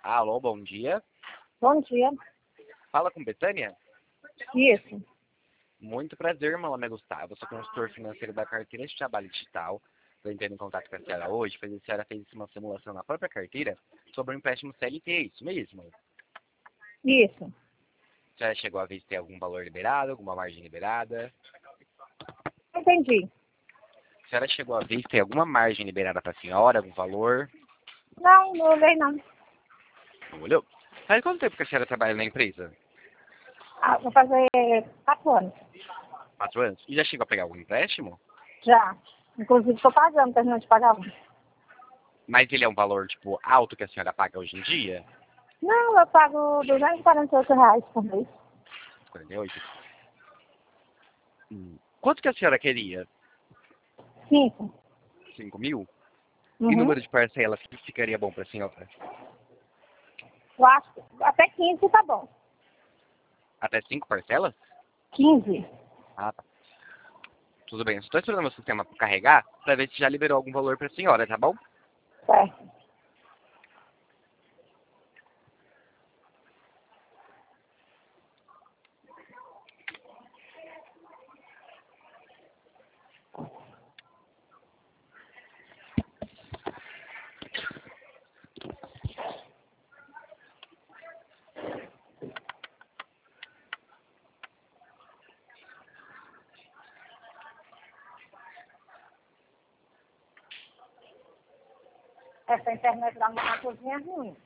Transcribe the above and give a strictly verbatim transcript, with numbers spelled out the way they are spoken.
Alô, bom dia. Bom dia. Fala com Betânia? Isso. Muito prazer, meu nome é Gustavo, eu sou consultor financeiro da carteira de trabalho digital. Estou entrando em contato com a senhora hoje, pois a senhora fez uma simulação na própria carteira sobre um empréstimo C L T, é isso mesmo? Isso. A senhora chegou a ver se tem algum valor liberado, alguma margem liberada? Entendi. A senhora chegou a ver se tem alguma margem liberada para a senhora, algum valor? Não, não olhei não. Não olhou? Faz quanto tempo que a senhora trabalha na empresa? Ah, vou fazer quatro anos. Quatro anos? E já chegou a pegar algum empréstimo? Já. Inclusive estou pagando, terminando de pagar um. Mas ele é um valor, tipo, alto que a senhora paga hoje em dia? Não, eu pago duzentos e quarenta e oito reais por mês. quarenta e oito? Hum. Quanto que a senhora queria? Cinco. Cinco mil? E Uhum. número de parcelas que ficaria bom para a senhora? Eu acho que até quinze tá bom. Até cinco parcelas? quinze. Ah, tá. Tudo bem. Estou esperando o meu sistema carregar para ver se já liberou algum valor para a senhora, tá bom? Certo. Essa internet da minha cozinha é ruim.